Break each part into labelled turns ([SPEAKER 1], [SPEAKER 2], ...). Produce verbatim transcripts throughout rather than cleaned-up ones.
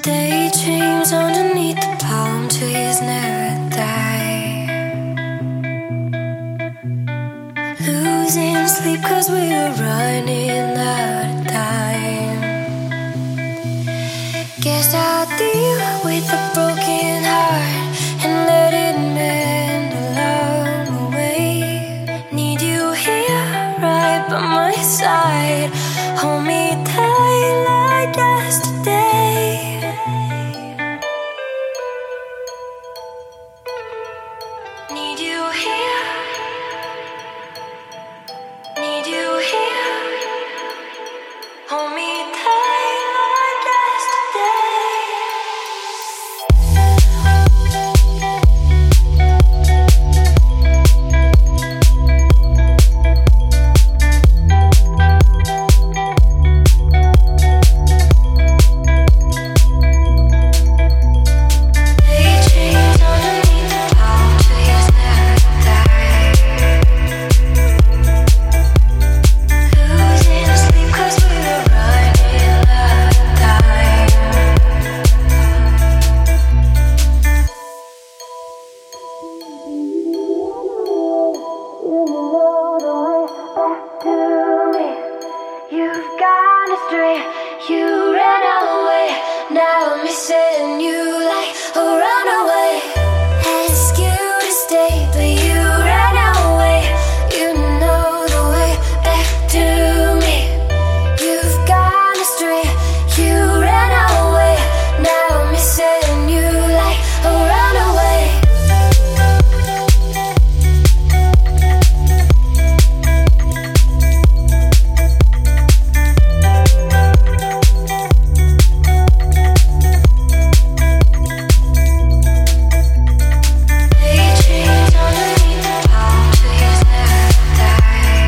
[SPEAKER 1] Daydreams underneath the palm trees never die. Losing sleep cause we were running out of time. Guess I'll deal with a broken heart and let it mend along the way. Need you here right by my side. Hold me tight like yesterday. Need you here. Need you here. Hold me tight like yesterday. Daydreams underneath the palm trees never die. Losing sleep 'cause we were running out of time. You know the way back to me. You've gone astray. You ran away. Now I'm missing you like a runaway. Ask you to stay, but you ran away. You know the way back to me. You've gone astray. You ran away. Now I'm missing you like a runaway. Daydreams underneath the palm trees never die.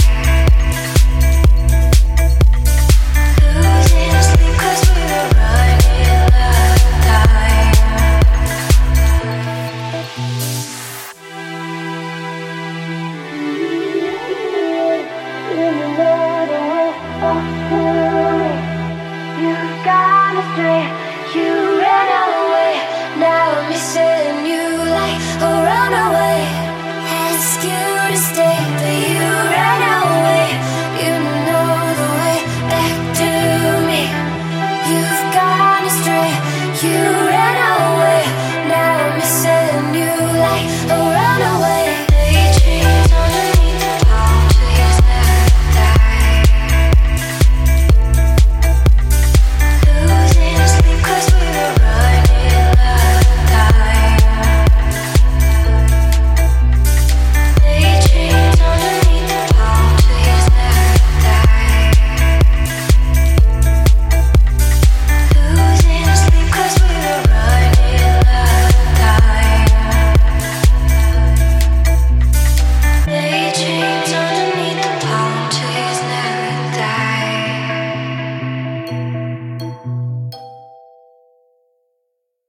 [SPEAKER 1] Losing sleep 'cause we were running out of time. You know the way back to me. You've gone astray. You ran away. Now I'm missing you like a runaway. Ask you to stay, but you ran away. You know the way back to me. You've gone astray. You ran away. Now I'm missing you like a runaway.